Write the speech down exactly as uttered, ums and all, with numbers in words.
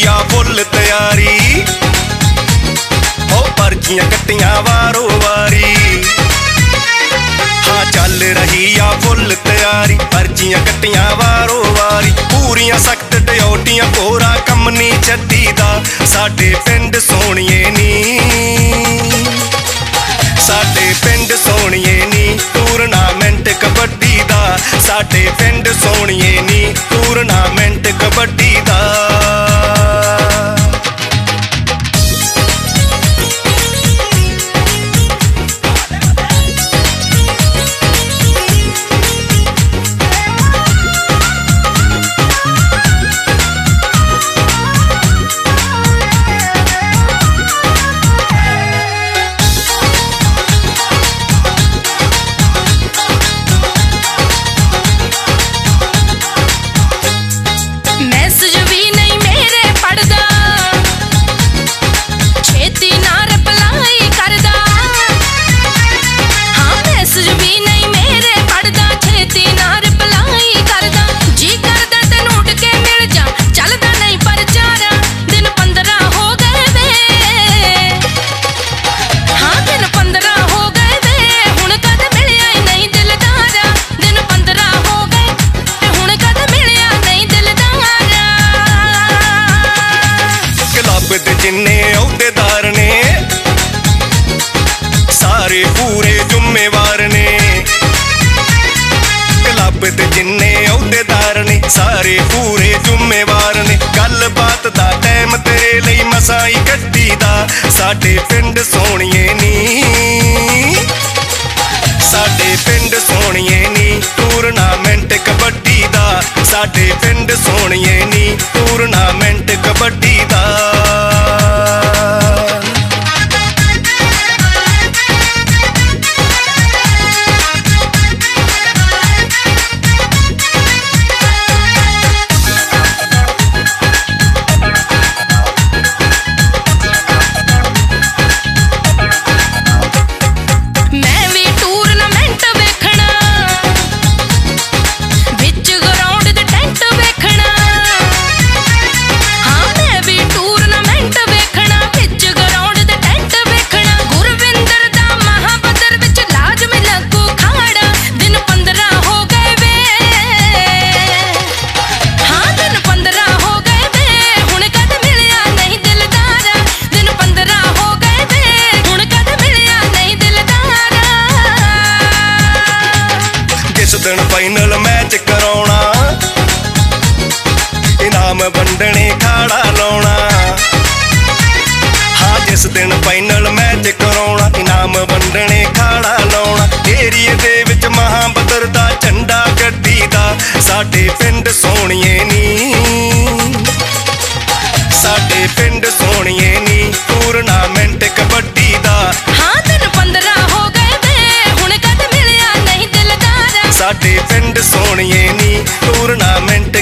आ full तैयारी, ओ पर्चियां कट्टियां वारो वारी। हाँ चल रही आ फुल तैयारी, पर्चियां कट्टियां वारो वारी। पूरियां सख्त ड्यूटियां कोरा कम नी छड्डी दा, साडे पिंड सोहणिए नी, साडे पिंड सोहणिए नी टूरनामेंट कबड्डी दा, साडे पिंड सोहणिए नी टूरनामेंट कबड्डी दा। जिन्ने अहुदेदार ने सारे पूरे जुम्मेवार ने, क्लब दे जिन्ने अहुदेदार ने सारे पूरे जुम्मेवार ने। गल बात दा टाइम तेरे लई मसां ही कड्डी दा, साडे पिंड सोहणिए नी, साडे पिंड सोहणिए नी टूरनामेंट कबड्डी दा, साडे पिंड सोहणिए नी टूरनामेंट कबड्डी दा। फाइनल मैच कराउणा, इनाम वंडने खाड़ा लाउणा। हाँ जिस दिन फाइनल मैच कराउणा, इनाम वंडने खाड़ा लाउणा। एरिए दे विच महाबदर दा झंडा गड्डी दा, साडे पिंड सोहणिए नी, साडे पिंड सोहणिए नी टूरनामेंट कबड्डी दा। हाँ दिन पंद्रह हो गए वे, हुण कद मिलिया नहीं दिलदार, साडे पिंड सोहणिए नी टूरनामेंट